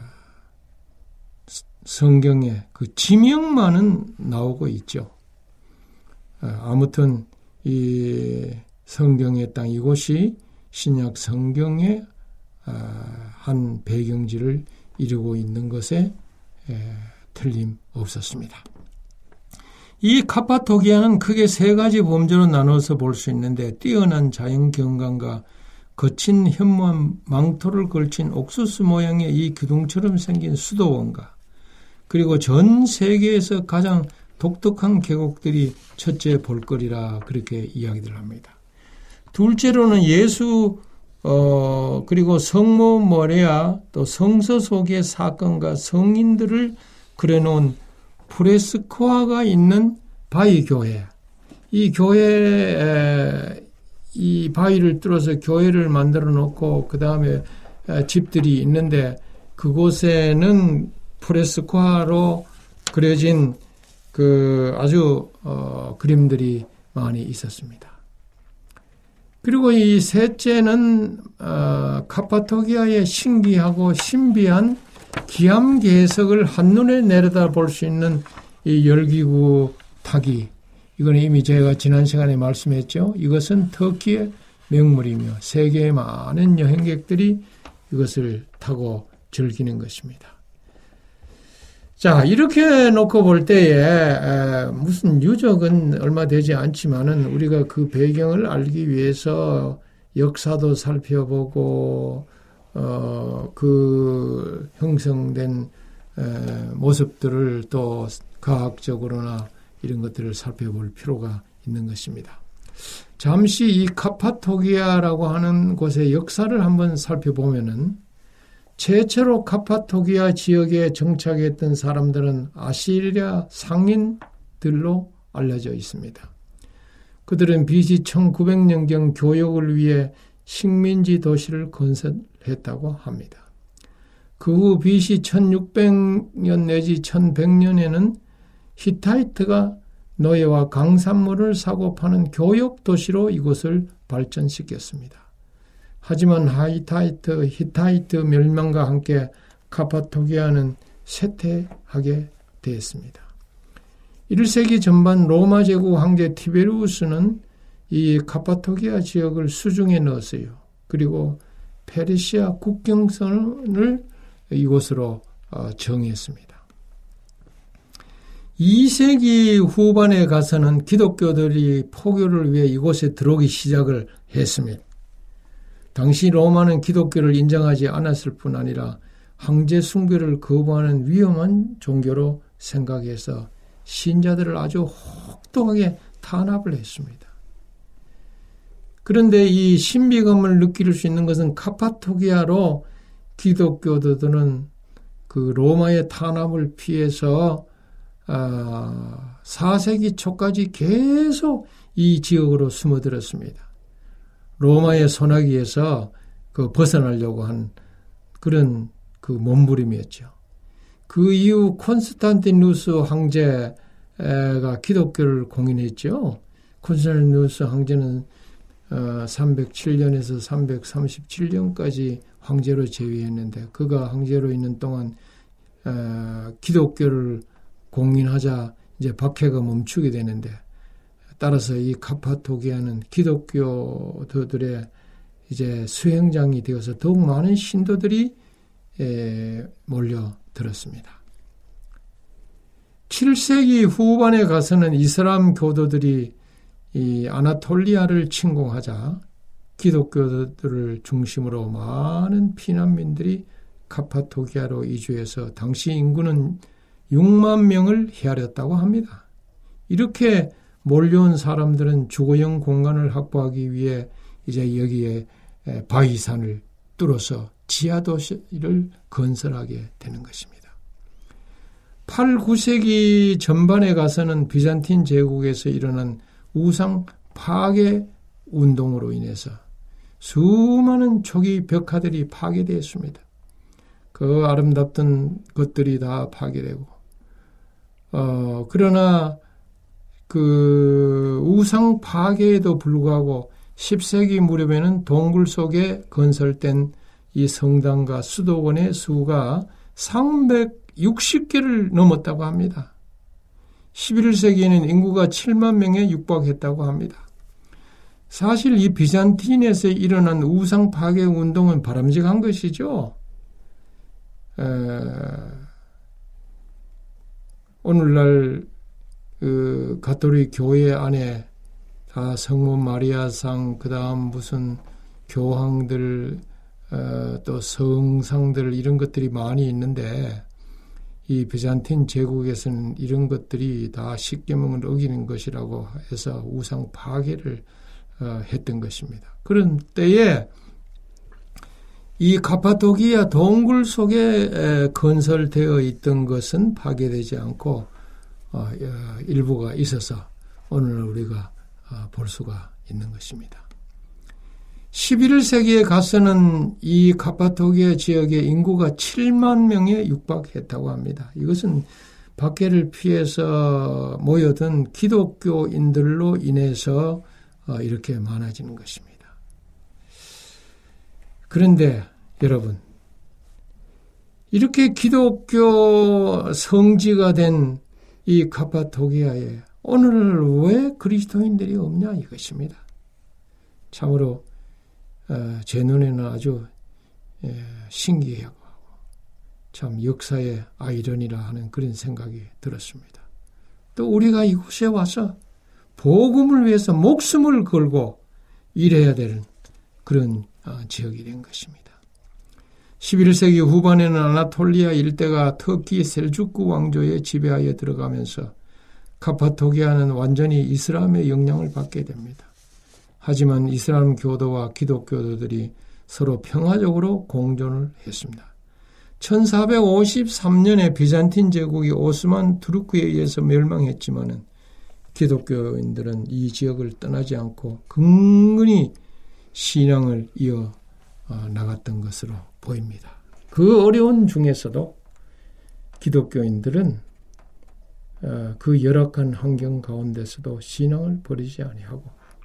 성경에 그 지명만은 나오고 있죠. 아, 아무튼 이 성경의 땅 이곳이 신약 성경의 아, 한 배경지를 이루고 있는 것에 에, 틀림없었습니다. 이 카파도키아는 크게 세 가지 범주로 나눠서 볼 수 있는데 뛰어난 자연 경관과 거친 현무암 망토를 걸친 옥수수 모양의 이 기둥처럼 생긴 수도원과 그리고 전 세계에서 가장 독특한 계곡들이 첫째 볼거리라 그렇게 이야기들 합니다. 둘째로는 예수 어 그리고 성모 모레아 또 성서 속의 사건과 성인들을 그려놓은 프레스코아가 있는 바위 교회 이 교회 이 바위를 뚫어서 교회를 만들어 놓고 그 다음에 집들이 있는데 그곳에는 프레스코로 그려진 그 아주 어, 그림들이 많이 있었습니다. 그리고 이 셋째는 어, 카파도키아의 신기하고 신비한 기암괴석을 한눈에 내려다볼 수 있는 이 열기구 타기. 이건 이미 제가 지난 시간에 말씀했죠. 이것은 터키의 명물이며 세계의 많은 여행객들이 이것을 타고 즐기는 것입니다. 자, 이렇게 놓고 볼 때에 에, 무슨 유적은 얼마 되지 않지만은 우리가 그 배경을 알기 위해서 역사도 살펴보고 어, 그 형성된 에, 모습들을 또 과학적으로나 이런 것들을 살펴볼 필요가 있는 것입니다. 잠시 이 카파도키아라고 하는 곳의 역사를 한번 살펴보면은 최초로 카파도키아 지역에 정착했던 사람들은 아시리아 상인들로 알려져 있습니다. 그들은 비씨 천구백 년경 교역을 위해 식민지 도시를 건설했다고 합니다. 그 후 비씨 천육백 년 내지 천백 년에는 히타이트가 노예와 강산물을 사고 파는 교역 도시로 이곳을 발전시켰습니다. 하지만 하이타이트, 히타이트 멸망과 함께 카파도키아는 쇠퇴하게 되었습니다. 일 세기 전반 로마 제국 황제 티베리우스는 이 카파도키아 지역을 수중에 넣었어요. 그리고 페르시아 국경선을 이곳으로 정했습니다. 이 세기 후반에 가서는 기독교들이 포교를 위해 이곳에 들어오기 시작을 했습니다. 당시 로마는 기독교를 인정하지 않았을 뿐 아니라 황제 숭배를 거부하는 위험한 종교로 생각해서 신자들을 아주 혹독하게 탄압을 했습니다. 그런데 이 신비감을 느낄 수 있는 것은 카파도키아로 기독교도들은 그 로마의 탄압을 피해서 사 세기 초까지 계속 이 지역으로 숨어들었습니다. 로마의 소나기에서 그 벗어나려고 한 그런 그 몸부림이었죠. 그 이후 콘스탄티누스 황제가 기독교를 공인했죠. 콘스탄티누스 황제는 삼백칠 년에서 삼백삼십칠 년까지 황제로 재위했는데 그가 황제로 있는 동안 기독교를 공인하자 이제 박해가 멈추게 되는데 따라서 이 카파도키아는 기독교도들의 이제 수행장이 되어서 더욱 많은 신도들이 몰려들었습니다. 칠 세기 후반에 가서는 이슬람 교도들이 이 아나톨리아를 침공하자 기독교도들을 중심으로 많은 피난민들이 카파도키아로 이주해서 당시 인구는 육만 명을 헤아렸다고 합니다. 이렇게 몰려온 사람들은 주거용 공간을 확보하기 위해 이제 여기에 바위산을 뚫어서 지하도시를 건설하게 되는 것입니다. 팔, 구 세기 전반에 가서는 비잔틴 제국에서 일어난 우상 파괴 운동으로 인해서 수많은 초기 벽화들이 파괴되었습니다. 그 아름답던 것들이 다 파괴되고 어, 그러나 그 우상 파괴에도 불구하고 십 세기 무렵에는 동굴 속에 건설된 이 성당과 수도원의 수가 삼백육십 개를 넘었다고 합니다. 십일 세기에는 인구가 칠만 명에 육박했다고 합니다. 사실 이 비잔틴에서 일어난 우상 파괴 운동은 바람직한 것이죠. 에, 오늘날 그 가톨릭 교회 안에 다 성모 마리아상, 그 다음 무슨 교황들, 어, 또 성상들 이런 것들이 많이 있는데 이 비잔틴 제국에서는 이런 것들이 다 십계명을 어기는 것이라고 해서 우상 파괴를 어, 했던 것입니다. 그런 때에 이 카파도키아 동굴 속에 건설되어 있던 것은 파괴되지 않고 어, 일부가 있어서 오늘 우리가 볼 수가 있는 것입니다. 십일 세기에 가서는 이 카파도키아 지역의 인구가 칠만 명에 육박했다고 합니다. 이것은 박해를 피해서 모여든 기독교인들로 인해서 이렇게 많아지는 것입니다. 그런데 여러분, 이렇게 기독교 성지가 된 이 카파도키아에 오늘 왜 그리스도인들이 없냐 이것입니다. 참으로 제 눈에는 아주 신기하고 참 역사의 아이러니라 하는 그런 생각이 들었습니다. 또 우리가 이곳에 와서 복음을 위해서 목숨을 걸고 일해야 되는 그런 지역이 된 것입니다. 십일 세기 후반에는 아나톨리아 일대가 터키 셀주크 왕조의 지배하에 들어가면서 카파도키아는 완전히 이슬람의 영향을 받게 됩니다. 하지만 이슬람 교도와 기독교도들이 서로 평화적으로 공존을 했습니다. 천사백오십삼 년에 비잔틴 제국이 오스만 투르크에 의해서 멸망했지만은 기독교인들은 이 지역을 떠나지 않고 근근히 신앙을 이어 나갔던 것으로 보입니다. 그 어려운 중에서도 기독교인들은 그 열악한 환경 가운데서도 신앙을 버리지 아니하고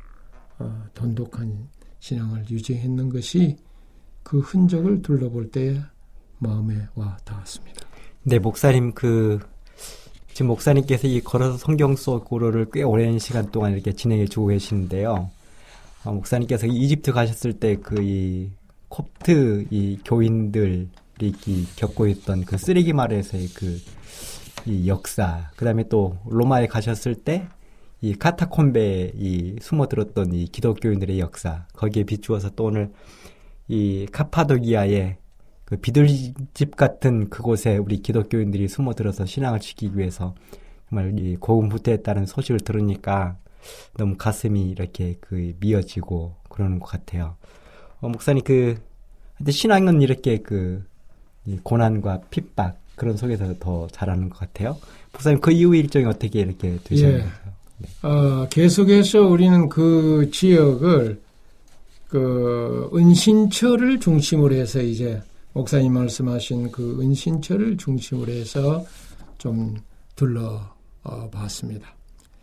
돈독한 신앙을 유지했는 것이 그 흔적을 둘러볼 때에 마음에 와 닿았습니다. 네, 목사님 그 지금 목사님께서 이 걸어서 성경 속으로를 꽤 오랜 시간 동안 이렇게 진행해 주고 계시는데요. 어, 목사님께서 이집트 가셨을 때 그 이 콥트 이 교인들이 이 겪고 있던 그 쓰레기 마을에서의 그 이 역사, 그 다음에 또 로마에 가셨을 때 이 카타콤베에 이 숨어들었던 이 기독교인들의 역사, 거기에 비추어서 또 오늘 이 카파도키아의 그 비둘집 같은 그곳에 우리 기독교인들이 숨어들어서 신앙을 지키기 위해서 정말 이 고군분투했다는 소식을 들으니까 너무 가슴이 이렇게 그 미어지고 그러는 것 같아요. 어, 목사님 그 신앙은 이렇게 그 이 고난과 핍박 그런 속에서 더 잘하는 것 같아요. 목사님 그 이후 일정이 어떻게 이렇게 되셨나요? 예. 네. 어, 계속해서 우리는 그 지역을 그 은신처를 중심으로 해서 이제 목사님 말씀하신 그 은신처를 중심으로 해서 좀 둘러봤습니다.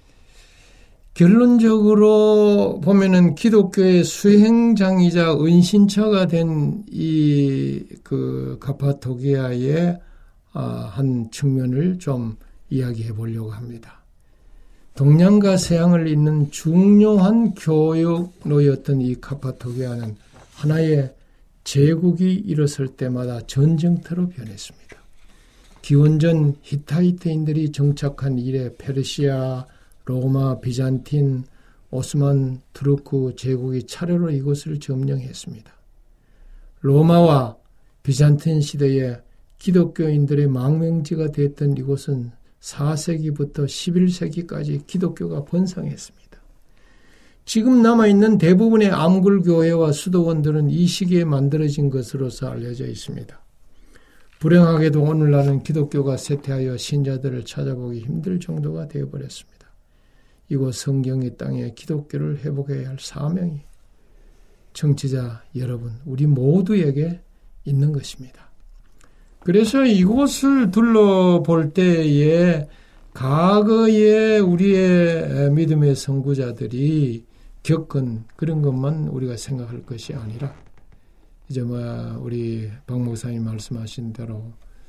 결론적으로 보면은 기독교의 수행장이자 은신처가 된 이 그 카파도키아의 한 측면을 좀 이야기해 보려고 합니다. 동양과 서양을 잇는 중요한 교역로였던 이 카파도키아는 하나의 제국이 일었을 때마다 전쟁터로 변했습니다. 기원전 히타이트인들이 정착한 이래 페르시아, 로마, 비잔틴, 오스만 투르크 제국이 차례로 이곳을 점령했습니다. 로마와 비잔틴 시대에 기독교인들의 망명지가 됐던 이곳은 사 세기부터 십일 세기까지 기독교가 번성했습니다. 지금 남아있는 대부분의 암굴교회와 수도원들은 이 시기에 만들어진 것으로서 알려져 있습니다. 불행하게도 오늘날은 기독교가 쇠퇴하여 신자들을 찾아보기 힘들 정도가 되어버렸습니다. 이곳 성경의 땅에 기독교를 회복해야 할 사명이 청취자 여러분, 우리 모두에게 있는 것입니다. 그래서 이곳을 둘러볼 때에 과거에 우리의 믿음의 선구자들이 겪은 그런 것만 우리가 생각할 것이 아니라 이제 뭐 우리 박 목사님 말씀하신 대로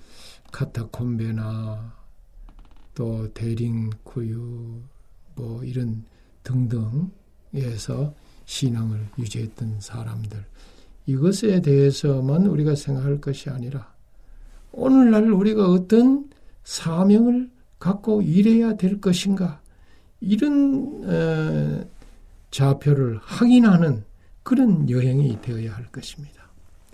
카타콤베나 또 대링구유 뭐 이런 등등에서 신앙을 유지했던 사람들, 이것에 대해서만 우리가 생각할 것이 아니라 오늘날 우리가 어떤 사명을 갖고 일해야 될 것인가, 이런 어, 좌표를 확인하는 그런 여행이 되어야 할 것입니다.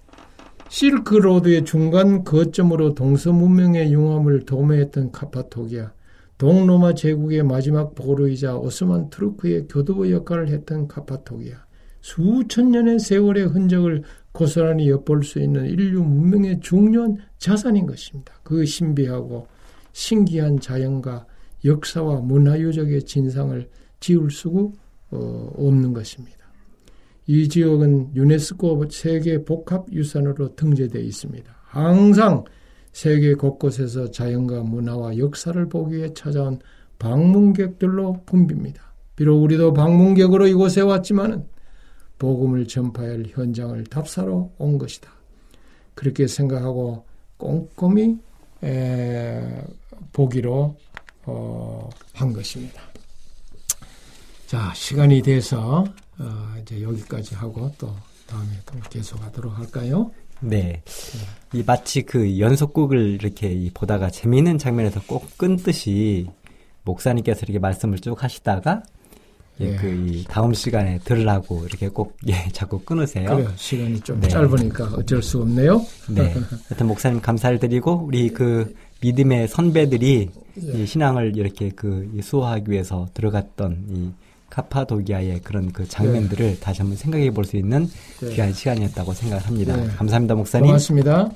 실크로드의 중간 거점으로 동서문명의 융합을 도모했던 카파도키아, 동로마 제국의 마지막 보루이자 오스만 투르크의 교두보 역할을 했던 카파도키아, 수천 년의 세월의 흔적을 고스란히 엿볼 수 있는 인류 문명의 중요한 자산인 것입니다. 그 신비하고 신기한 자연과 역사와 문화유적의 진상을 지울 수 어, 없는 것입니다. 이 지역은 유네스코 세계 복합유산으로 등재되어 있습니다. 항상 세계 곳곳에서 자연과 문화와 역사를 보기 위해 찾아온 방문객들로 붐빕니다. 비록 우리도 방문객으로 이곳에 왔지만은 복음을 전파할 현장을 답사로 온 것이다. 그렇게 생각하고 꼼꼼히 에, 보기로 어, 한 것입니다. 자, 시간이 돼서 어, 이제 여기까지 하고 또 다음에 또 계속하도록 할까요? 네. 이 마치 그 연속극을 이렇게 보다가 재미있는 장면에서 꼭 끊듯이 목사님께서 이렇게 말씀을 쭉 하시다가 예, 그 이 다음 시간에 들으라고 이렇게 꼭 예, 자꾸 끊으세요. 그래요. 시간이 좀 네. 짧으니까 어쩔 수 없네요. 네. 하여튼 목사님 감사를 드리고 우리 그 믿음의 선배들이 예. 이 신앙을 이렇게 그 수호하기 위해서 들어갔던 이 카파도기아의 그런 그 장면들을 네. 다시 한번 생각해 볼 수 있는 네. 귀한 시간이었다고 생각을 합니다. 네. 감사합니다, 목사님. 고맙습니다.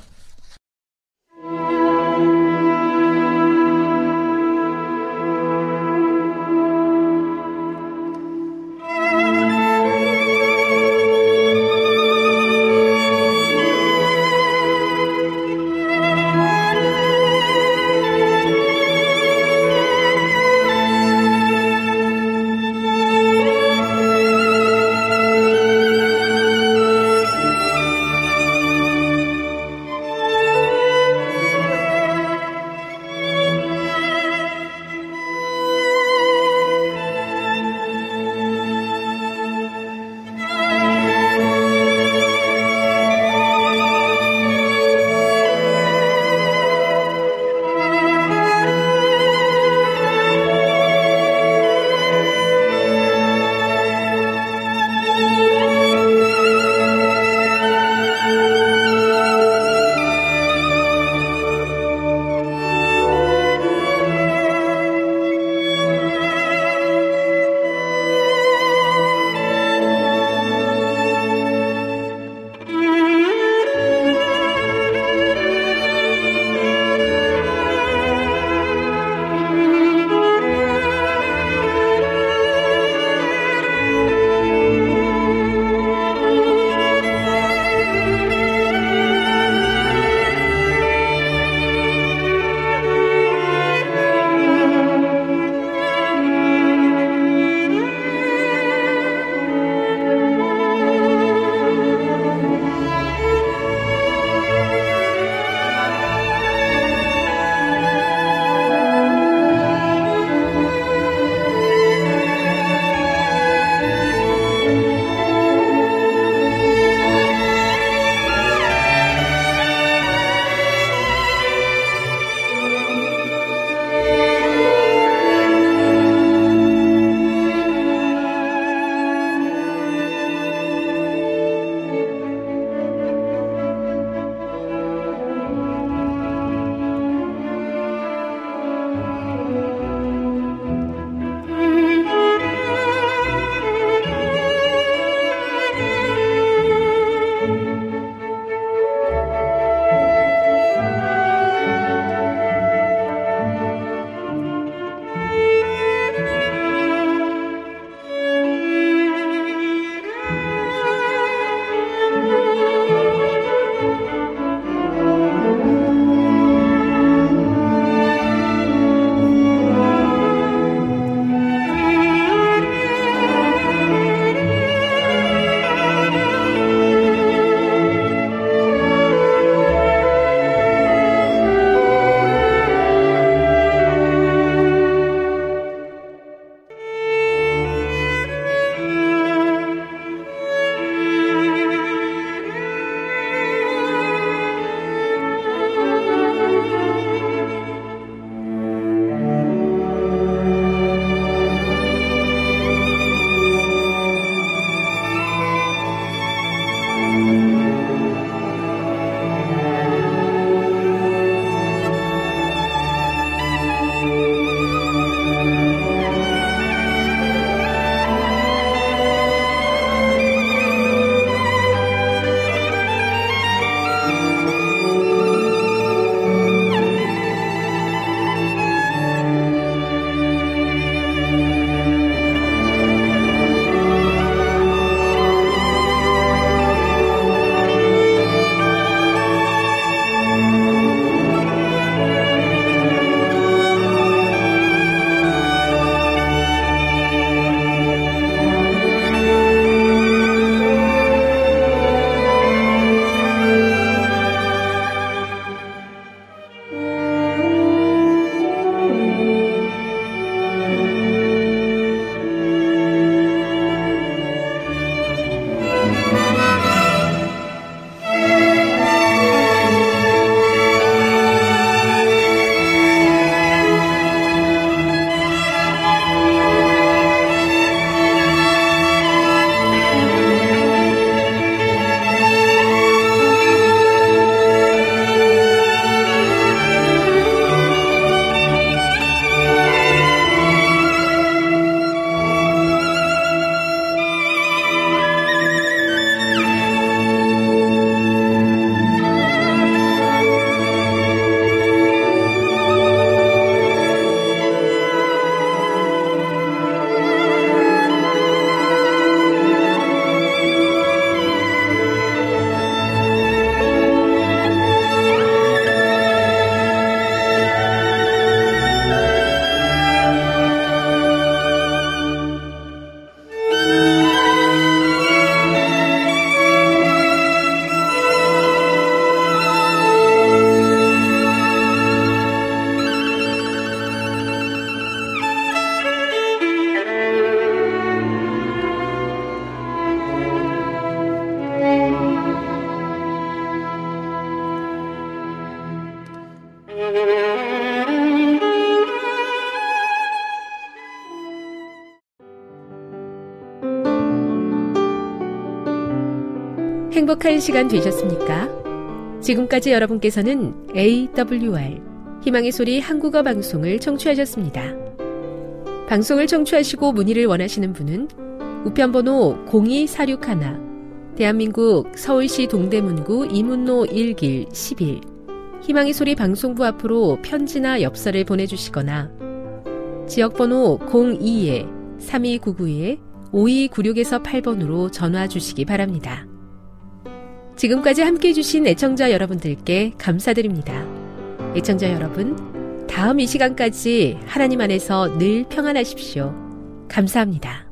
행복한 시간 되셨습니까? 지금까지 여러분께서는 에이더블유알 희망의 소리 한국어 방송을 청취하셨습니다. 방송을 청취하시고 문의를 원하시는 분은 우편번호 공이사육일 대한민국 서울시 동대문구 이문로 일 길 십일 희망의 소리 방송부 앞으로 편지나 엽서를 보내주시거나 지역번호 공이 삼이구구 오이구육에서 팔 번으로 전화 주시기 바랍니다. 지금까지 함께해 주신 애청자 여러분들께 감사드립니다. 애청자 여러분, 다음 이 시간까지 하나님 안에서 늘 평안하십시오. 감사합니다.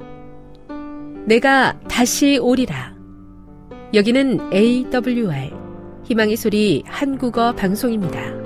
내가 다시 오리라. 여기는 에이더블유알 희망의 소리 한국어 방송입니다.